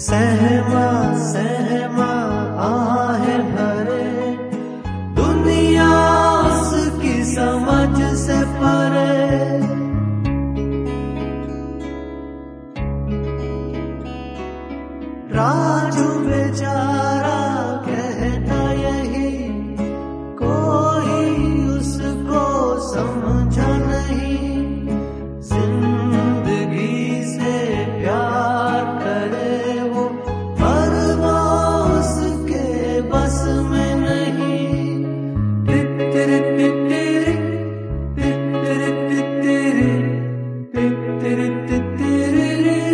सहमा सहमा आहे भरे, दुनिया उसकी समझ से परे। राजू बेचारा कहता यही, कोई उसको समझा नहीं। जिंदगी से प्यार करे वो, पर वो उसके बस में नहीं। तित्तिरी तित्तिरी तित्तिरी तित्तिरी तित्तिरी तित्तिरी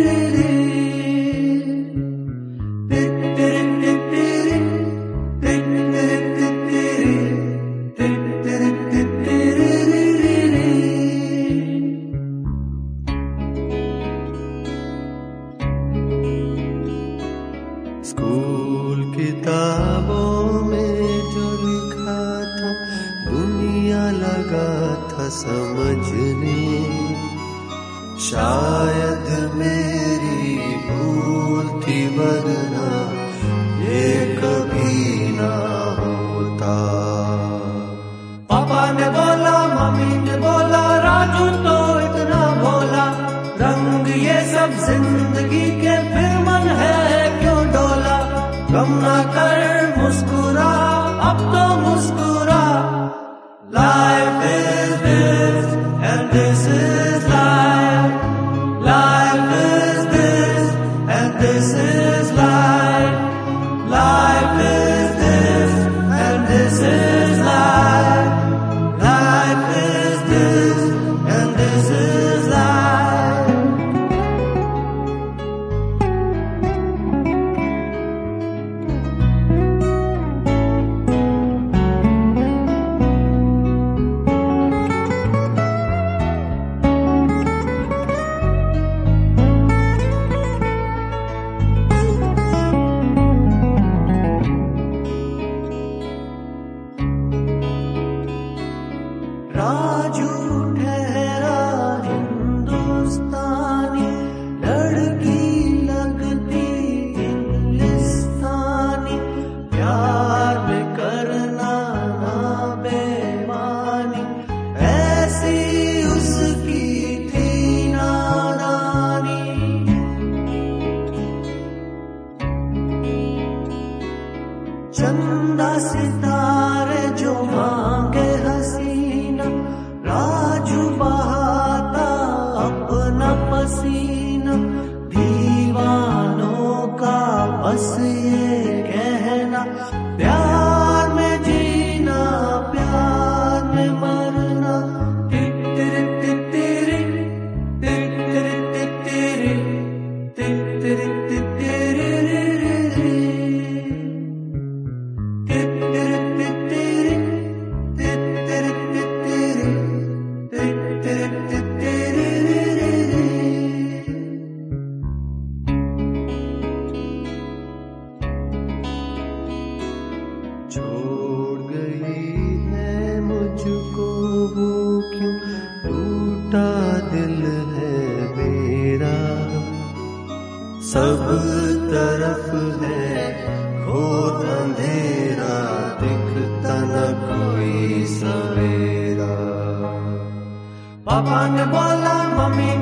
स्कूल किताबों में जो लिखा था, दुनिया लगा था समझने। शायद मेरी भूल थी, वरना ये कभी ना होता। पापा ने बोला, मम्मी ने बोला, राजू तो इतना भोला। रंग ये सब जिंदगी के, फिर मन है क्यों डोला। गम ना कर मुस्कुरा, अब तो मुस्कुरा। Life is this and this is life. Life is this and this is life. Life is this and this is life. Life is this and this is life. Raju ठहरा हिंदुस्तानी, लड़की लगती इंग्लिस्तानी। प्यार में करना ना बेईमानी, ऐसी उसकी थी नादानी। चंदा सितारे जो मांगे हसीना, राजू बहाता अपना पसीना। दीवानों का बस ये कहना, प्यार में जीना, प्यार में मरना। तित्तिरी तित्तिरी तित्तिरी तित्तिरी तित्तिरी तित्तिरी छोड़ गई है मुझको वो क्यों, टूटा दिल है मेरा। सब तरफ है घोर अंधेरा, दिखता न कोई सवेरा। पापा ने बोला, मम्मी